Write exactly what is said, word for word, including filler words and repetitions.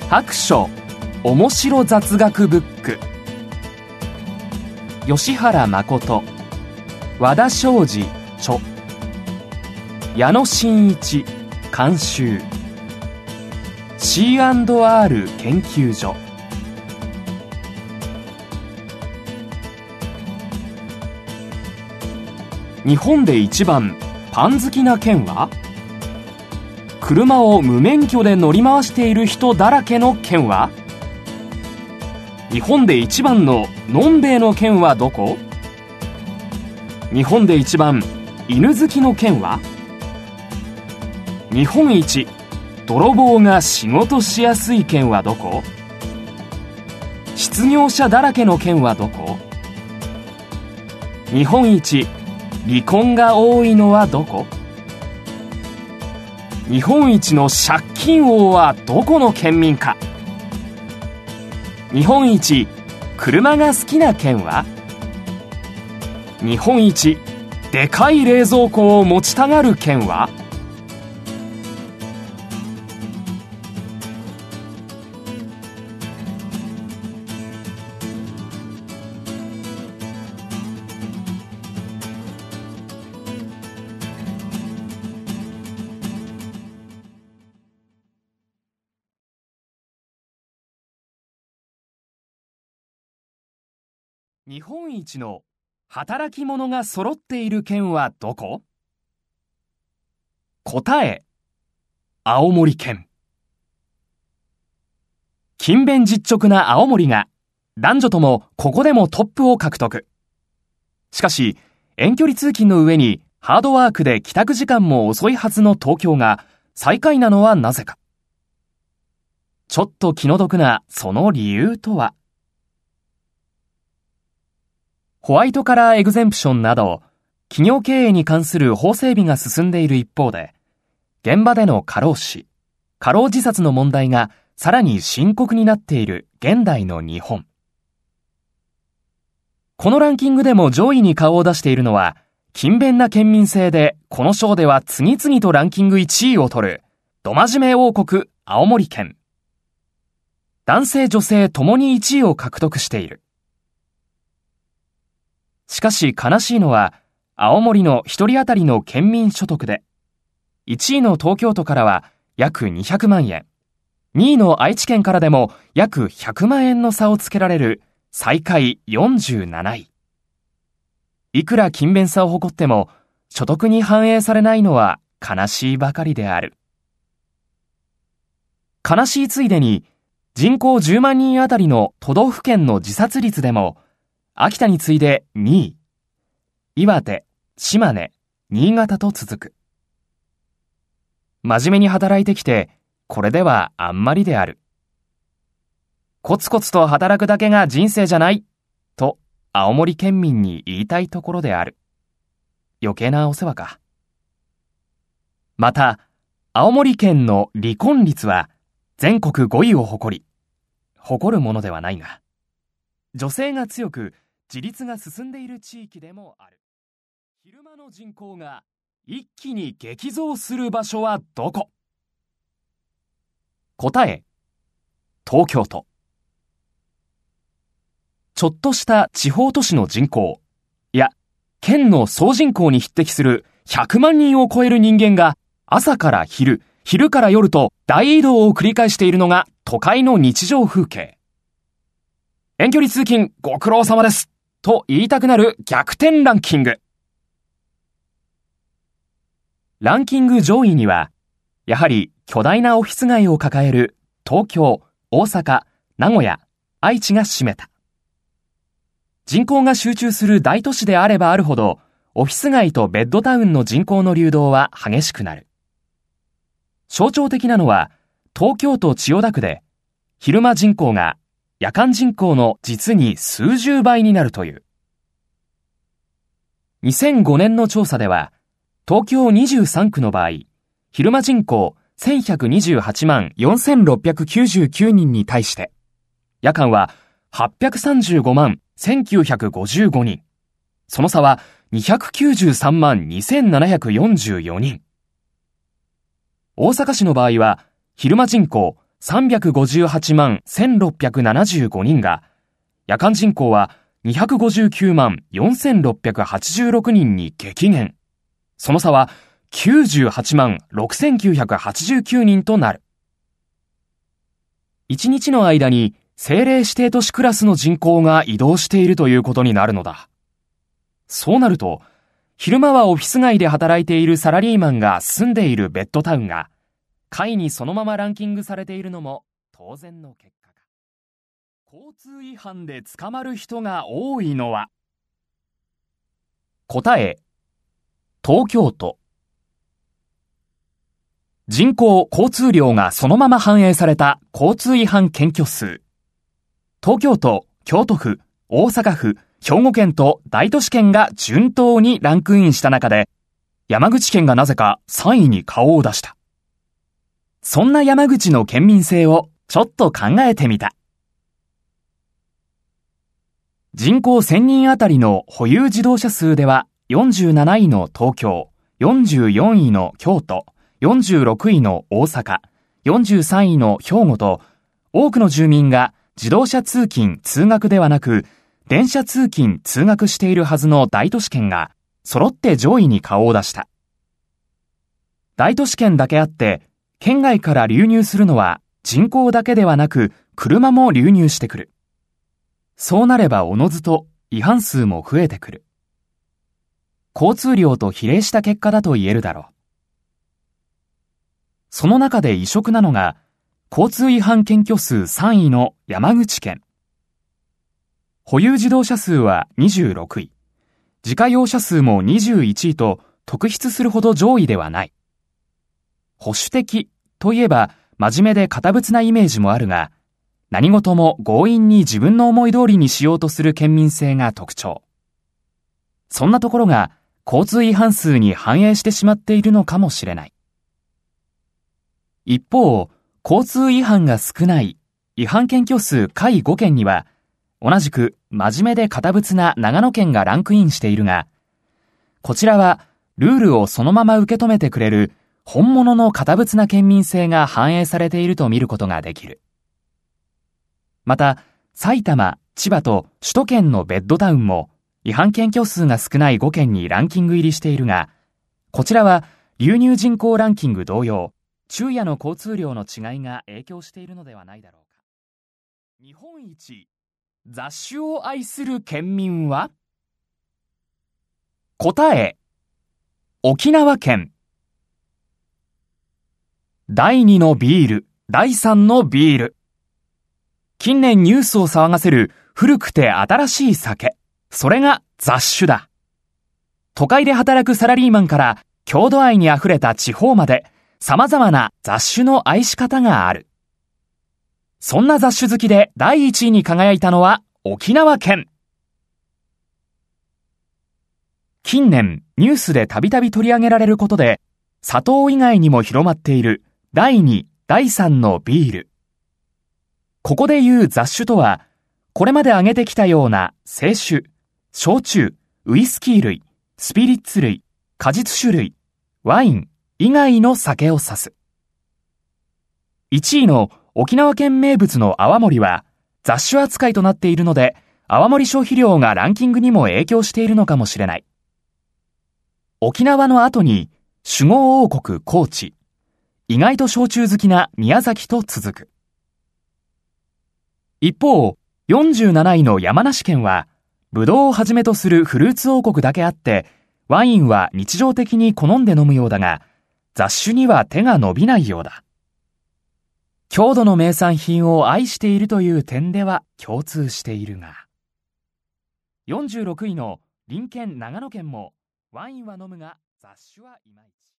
白書面白雑学ブック、吉原誠、和田昌司著、矢野真一監修、 シーアンドアール 研究所。日本で一番パン好きな県は？車を無免許で乗り回している人だらけの県は？日本で一番ののんべえの県はどこ？日本で一番犬好きの県は？日本一泥棒が仕事しやすい県はどこ？失業者だらけの県はどこ？日本一離婚が多いのはどこ？日本一の借金王はどこの県民か？日本一車が好きな県は？日本一でかい冷蔵庫を持ちたがる県は？日本一の働き者が揃っている県はどこ？答え、青森県。勤勉実直な青森が男女ともここでもトップを獲得。しかし遠距離通勤の上にハードワークで帰宅時間も遅いはずの東京が最下位なのはなぜか。ちょっと気の毒なその理由とは？ホワイトカラーエグゼンプションなど企業経営に関する法整備が進んでいる一方で、現場での過労死、過労自殺の問題がさらに深刻になっている現代の日本。このランキングでも上位に顔を出しているのは、勤勉な県民性でこの賞では次々とランキングいちいを取るど真面目王国青森県。男性女性ともにいちいを獲得している。しかし悲しいのは、青森の一人当たりの県民所得で、いちいの東京都からは約にひゃくまんえん、にいの愛知県からでも約ひゃくまんえんの差をつけられる最下位よんじゅうなない。いくら勤勉さを誇っても、所得に反映されないのは悲しいばかりである。悲しいついでに、人口じゅうまんにんあたりの都道府県の自殺率でも、秋田に次いでにい、岩手、島根、新潟と続く。真面目に働いてきて、これではあんまりである。コツコツと働くだけが人生じゃない、と青森県民に言いたいところである。余計なお世話か。また、青森県の離婚率は全国ごいを誇り、誇るものではないが、女性が強く自立が進んでいる地域でもある。昼間の人口が一気に激増する場所はどこ？答え、東京都。ちょっとした地方都市の人口、いや、県の総人口に匹敵するひゃくまんにんを超える人間が朝から昼、昼から夜と大移動を繰り返しているのが都会の日常風景。遠距離通勤ご苦労様ですと言いたくなる逆転ランキング。ランキング上位には、やはり巨大なオフィス街を抱える東京、大阪、名古屋、愛知が占めた。人口が集中する大都市であればあるほど、オフィス街とベッドタウンの人口の流動は激しくなる。象徴的なのは、東京都千代田区で、昼間人口が夜間人口の実に数十倍になるという。にせんごねんの調査では、東京にじゅうさんくの場合、昼間人口せんひゃくにじゅうはちまんよんせんろっぴゃくきゅうじゅうきゅうにんに対して、夜間ははっぴゃくさんじゅうごまんせんきゅうひゃくごじゅうごにん。その差はにひゃくきゅうじゅうさんまんにせんななひゃくよんじゅうよにん。大阪市の場合は、昼間人口さんびゃくごじゅうはちまんせんろっぴゃくななじゅうごにんが、夜間人口はにひゃくごじゅうきゅうまんよんせんろっぴゃくはちじゅうろくにんに激減。その差はきゅうじゅうはちまんろくせんきゅうひゃくはちじゅうきゅうにんとなる。いちにちの間に政令指定都市クラスの人口が移動しているということになるのだ。そうなると、昼間はオフィス街で働いているサラリーマンが住んでいるベッドタウンが、下位にそのままランキングされているのも当然の結果か。交通違反で捕まる人が多いのは、答え、東京都。人口・交通量がそのまま反映された交通違反検挙数。東京都、京都府、大阪府、兵庫県と大都市圏が順当にランクインした中で、山口県がなぜかさんいに顔を出した。そんな山口の県民性をちょっと考えてみた。人口せんにんあたりの保有自動車数ではよんじゅうなないの東京、よんじゅうよんいの京都、よんじゅうろくいの大阪、よんじゅうさんいの兵庫と、多くの住民が自動車通勤・通学ではなく、電車通勤・通学しているはずの大都市圏が揃って上位に顔を出した。大都市圏だけあって、県外から流入するのは人口だけではなく、車も流入してくる。そうなればおのずと違反数も増えてくる。交通量と比例した結果だと言えるだろう。その中で異色なのが、交通違反検挙数さんいの山口県。保有自動車数はにじゅうろくい、自家用車数もにじゅういちいと特筆するほど上位ではない。保守的といえば真面目で堅物なイメージもあるが、何事も強引に自分の思い通りにしようとする県民性が特徴。そんなところが交通違反数に反映してしまっているのかもしれない。一方、交通違反が少ない違反検挙数下位ごけんには、同じく真面目で堅物な長野県がランクインしているが、こちらはルールをそのまま受け止めてくれる本物の堅物な県民性が反映されていると見ることができる。また、埼玉、千葉と首都圏のベッドタウンも違反検挙数が少ないごけんにランキング入りしているが、こちらは流入人口ランキング同様、昼夜の交通量の違いが影響しているのではないだろうか。日本一雑種を愛する県民は？答え、沖縄県。だいにのビール、だいさんのビール。近年ニュースを騒がせる古くて新しい酒。それが雑種だ。都会で働くサラリーマンから郷土愛にあふれた地方まで様々な雑種の愛し方がある。そんな雑種好きでだいいちいに輝いたのは沖縄県。近年ニュースでたびたび取り上げられることで、砂糖以外にも広まっているだいに、だいさんのビール。ここで言う雑種とは、これまで挙げてきたような清酒、焼酎、ウイスキー類、スピリッツ類、果実酒類、ワイン以外の酒を指す。いちいの沖縄県名物の泡盛は雑種扱いとなっているので、泡盛消費量がランキングにも影響しているのかもしれない。沖縄の後に酒豪王国高知、意外と焼酎好きな宮崎と続く。一方、よんじゅうなないの山梨県は、ブドウをはじめとするフルーツ王国だけあって、ワインは日常的に好んで飲むようだが、雑種には手が伸びないようだ。郷土の名産品を愛しているという点では共通しているが。よんじゅうろくいの隣県長野県も、ワインは飲むが雑種はいまいち。